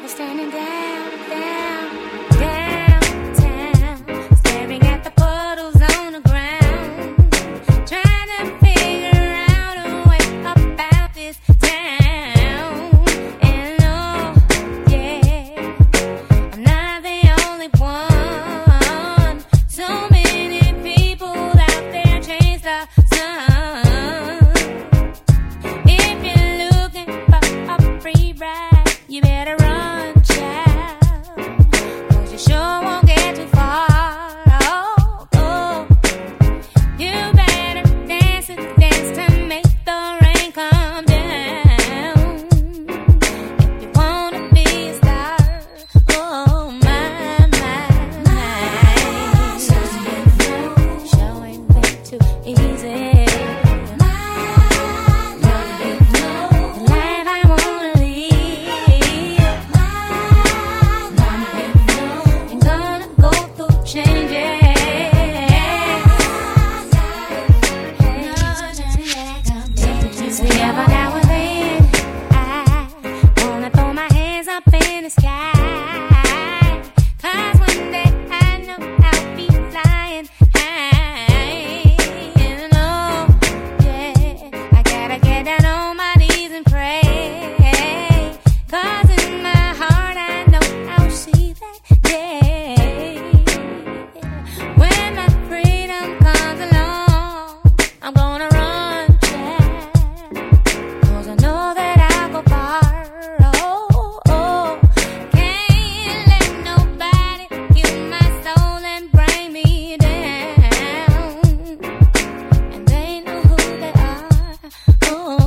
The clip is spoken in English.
standing downtown, staring at the puddles on the ground, trying to figure out a way about this town. And oh, yeah, I'm not the only one. So many people out there change the sun. If you're looking for a free ride, you better run, child, 'cause you sure won't get too far. Oh, oh. You better dance to make the rain come down. If you wanna be a star, oh my, show ain't way too easy. Every now and then, I wanna throw my hands up in the sky, 'cause one day I know I'll be flying high. And oh, yeah, I gotta get down on my knees and pray, 'cause in my heart I know I'll see that day. When my freedom comes along, I'm gonna run, child, 'cause I know that I'll go far. Oh, oh, can't let nobody kill my soul and bring me down. And they know who they are. Oh,